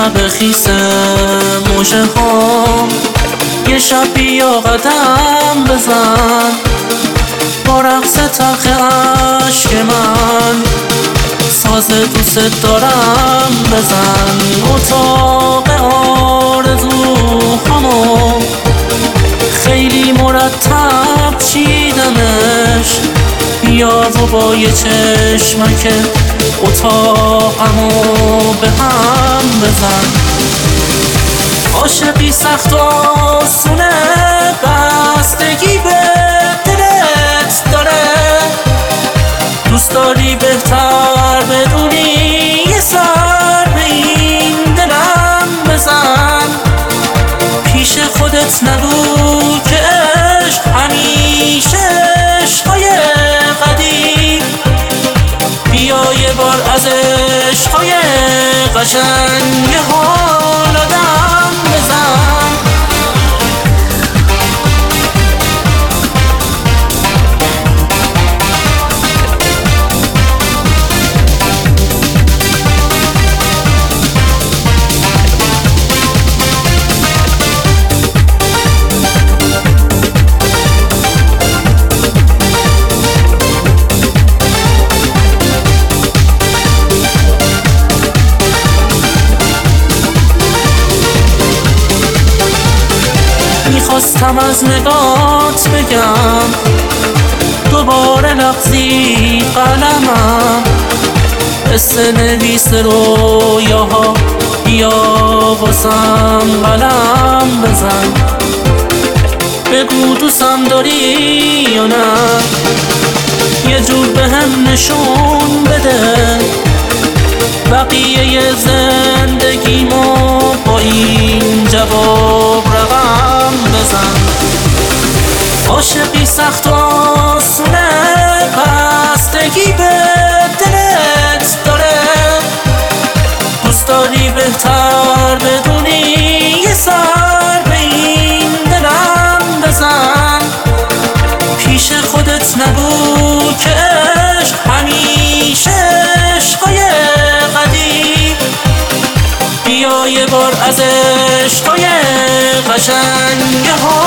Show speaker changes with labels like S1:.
S1: شب خیس موجه ها، یه شب بیا قدم بزن با رقص تلخ عشق من، ساز دوست دارم بزن. اتاق آرزوهامو خیلی مرتب چیدمش، بیا و با یه چشمک اتاقمو به هم بزن. عاشقی سخت و آسونه، بستگی به دلت داره، دوست داری بهتر بدونی یه سر به این دلم بزن. پیش خودت نگو که عشق همیشه عشقای قدیم، بیا یه بار از عشقای قشنگ حال آدم بزن. میخواستم از نگات بگم دوباره لغزی قلمم، قصه نویس رویاها بیا واسم قلم بزن. بگو دوستم داری یا نه، یه جور بهم نشون بده، بقیه زندگیمو با این جواب رقم بزن. عاشقی سخت و آسونه، بستگی به دلت داره، دوست داری بهتر بدونی یه سر به این دلم بزن. پیش خودت نگو که عشق همیشه عشقای قدیم، بیا یه بار از عشقای قشنگ ها